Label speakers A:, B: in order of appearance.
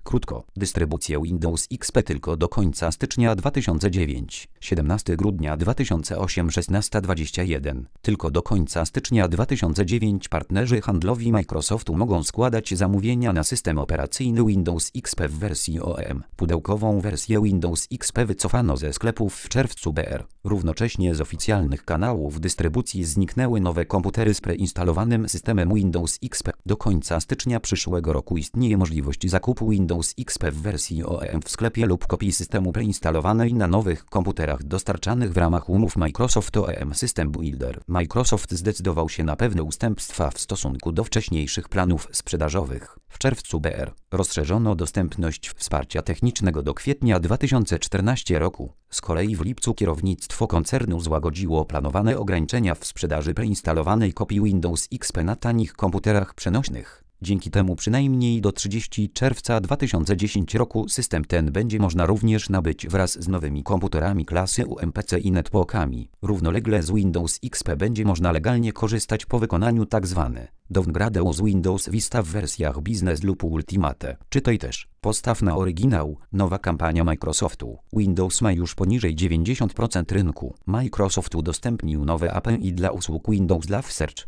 A: Krótko, dystrybucję Windows XP tylko do końca stycznia 2009, 17 grudnia 2008, 16:21. Tylko do końca stycznia 2009 partnerzy handlowi Microsoftu mogą składać zamówienia na system operacyjny Windows XP w wersji OEM. Pudełkową wersję Windows XP wycofano ze sklepów w czerwcu br. Równocześnie z oficjalnych kanałów dystrybucji zniknęły nowe komputery z preinstalowanym systemem Windows XP. Do końca stycznia przyszłego roku istnieje możliwość zakupu Windows XP w wersji OEM w sklepie lub kopii systemu preinstalowanej na nowych komputerach dostarczanych w ramach umów Microsoft OEM System Builder. Microsoft zdecydował się na pewne ustępstwa w stosunku do wcześniejszych planów sprzedażowych. W czerwcu br. rozszerzono dostępność wsparcia technicznego do kwietnia 2014 roku. Z kolei w lipcu kierownictwo koncernu złagodziło planowane ograniczenia w sprzedaży preinstalowanej kopii Windows XP na tanich komputerach przenośnych. Dzięki temu przynajmniej do 30 czerwca 2010 roku system ten będzie można również nabyć wraz z nowymi komputerami klasy UMPC i netbookami. Równolegle z Windows XP będzie można legalnie korzystać po wykonaniu tzw. downgrade z Windows Vista w wersjach Business lub Ultimate. Czytaj też. Postaw na oryginał. Nowa kampania Microsoftu. Windows ma już poniżej 90% rynku. Microsoft udostępnił nowe API dla usług Windows Live Search.